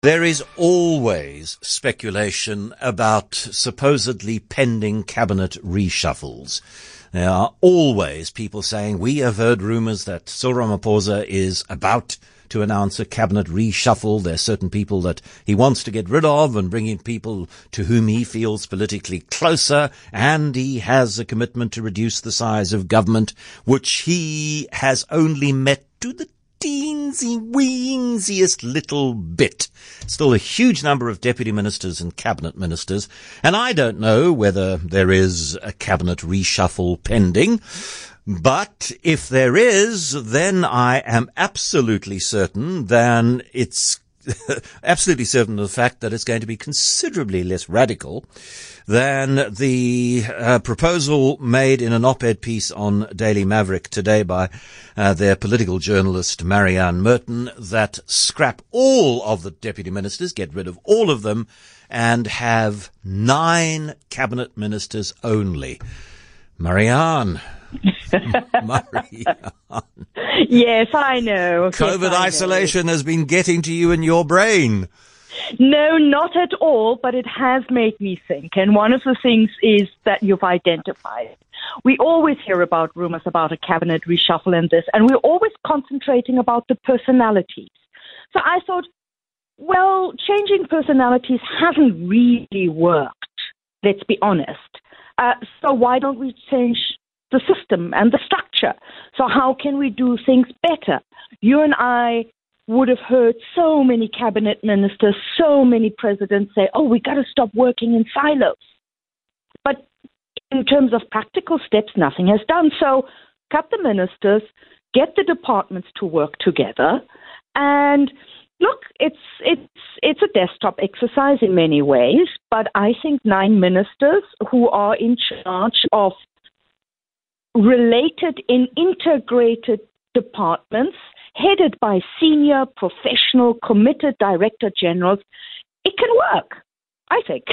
There is always speculation about supposedly pending cabinet reshuffles. There are always people saying, we have heard rumours that Cyril Ramaphosa is about to announce a cabinet reshuffle. There are certain people that he wants to get rid of and bring in people to whom he feels politically closer, and he has a commitment to reduce the size of government, which he has only met to the teensiest little bit. Still a huge number of deputy ministers and cabinet ministers, and I don't know whether there is a cabinet reshuffle pending, but if there is, then I am absolutely certain absolutely certain of the fact that it's going to be considerably less radical than the proposal made in an op-ed piece on Daily Maverick today by their political journalist Marianne Merton, that scrap all of the deputy ministers, get rid of all of them, and have 9 cabinet ministers only. Marianne. Yes, I know. COVID isolation has been getting to you in your brain. No, not at all, but it has made me think. And one of the things is that you've identified. We always hear about rumors about a cabinet reshuffle and this, and we're always concentrating about the personalities. So I thought, well, changing personalities hasn't really worked, let's be honest. So why don't we change the system and the structure? So how can we do things better? You and I would have heard so many cabinet ministers, so many presidents say, we got to stop working in silos. But in terms of practical steps, nothing has done. So cut the ministers, get the departments to work together, and look, it's a desktop exercise in many ways, but I think 9 ministers who are in charge of related in integrated departments headed by senior, professional, committed director generals, it can work, I think.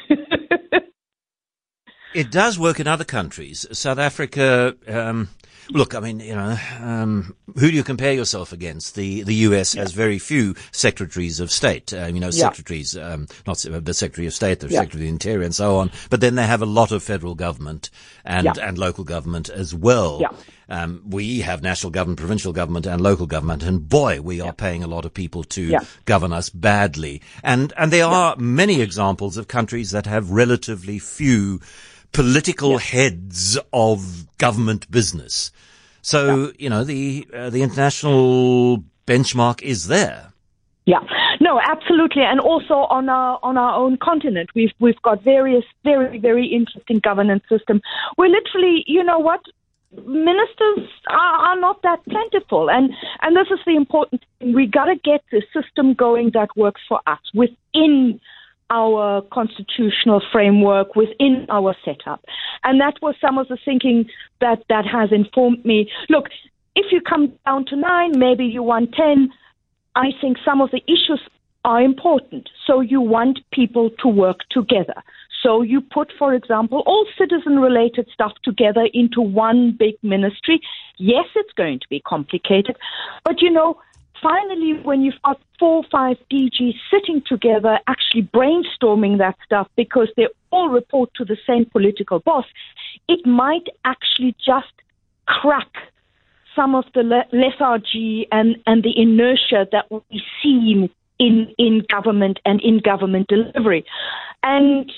It does work in other countries. South Africa, look, I mean, who do you compare yourself against? The US has very few secretaries of state, secretaries, not the Secretary of State, the Secretary of the Interior and so on, but then they have a lot of federal government and local government as well. Yeah. We have national government, provincial government and local government, and boy, we are paying a lot of people to govern us badly. And there are many examples of countries that have relatively few political heads of government business. So, the international benchmark is there. Yeah, no, absolutely. And also on our own continent, we've got various very, very interesting governance systems where literally, ministers are not that plentiful. And this is the important thing. We got to get the system going that works for us within our constitutional framework, within our setup. And that was some of the thinking that has informed me. Look, if you come down to 9, maybe you want 10, I think some of the issues are important. So you want people to work together. So you put, for example, all citizen-related stuff together into one big ministry. Yes, it's going to be complicated, but finally, when you've got 4 or 5 DGs sitting together, actually brainstorming that stuff because they all report to the same political boss, it might actually just crack some of the lethargy and the inertia that we see in government and in government delivery. And,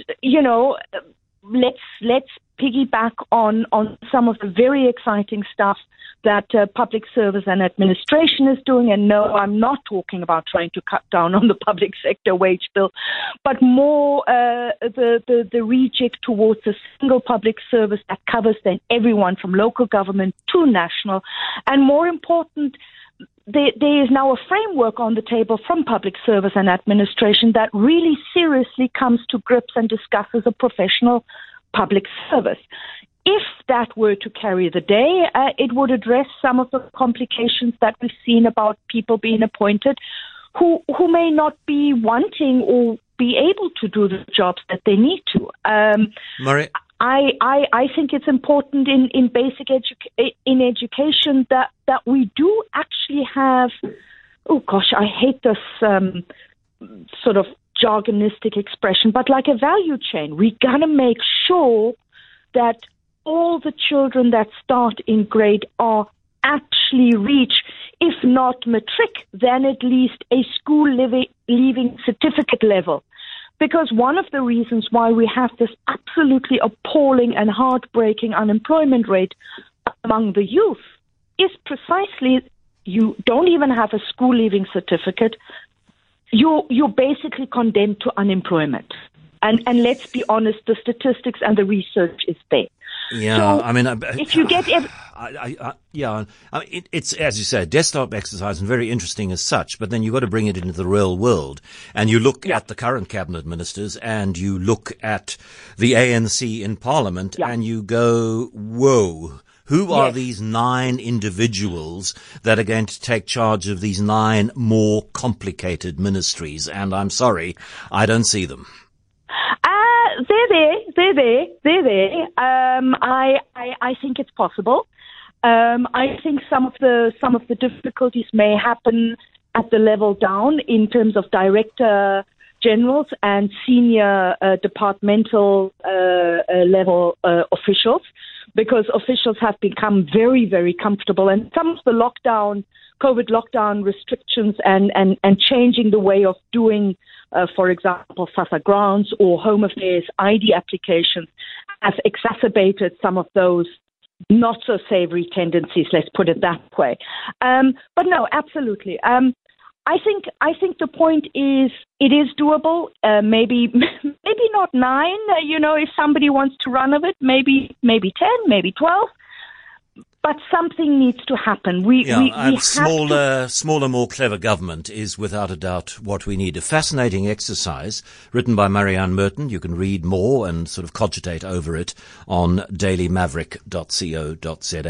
let's piggyback on some of the very exciting stuff that public service and administration is doing. And no, I'm not talking about trying to cut down on the public sector wage bill, but more the rejig towards a single public service that covers then everyone from local government to national. And more important, there is now a framework on the table from public service and administration that really seriously comes to grips and discusses a professional public service. If that were to carry the day, it would address some of the complications that we've seen about people being appointed who may not be wanting or be able to do the jobs that they need to. Marie, I think it's important in basic education that we do actually have. Oh gosh, I hate this sort of jargonistic expression, but like a value chain. We got to make sure that all the children that start in grade R actually reach, if not matric, then at least a school leaving certificate level. Because one of the reasons why we have this absolutely appalling and heartbreaking unemployment rate among the youth is precisely you don't even have a school leaving certificate. You're basically condemned to unemployment. And let's be honest, the statistics and the research is there. Yeah, so I mean, if you get, it's as you say, desktop exercise and very interesting as such. But then you've got to bring it into the real world, and you look at the current cabinet ministers, and you look at the ANC in Parliament, and you go, whoa. Who are these 9 individuals that are going to take charge of these 9 more complicated ministries? And I'm sorry, I don't see them. They're there. I think it's possible. I think some of the difficulties may happen at the level down in terms of director generals and senior departmental level officials, because officials have become very, very comfortable, and some of the COVID lockdown restrictions and changing the way of doing, for example, SASSA grants or Home Affairs ID applications have exacerbated some of those not so savory tendencies, let's put it that way. But no, absolutely. I think the point is it is doable. Maybe not 9. If somebody wants to run of it, maybe 10, maybe 12. But something needs to happen. Smaller, more clever government is without a doubt what we need. A fascinating exercise written by Marianne Merton. You can read more and sort of cogitate over it on dailymaverick.co.za.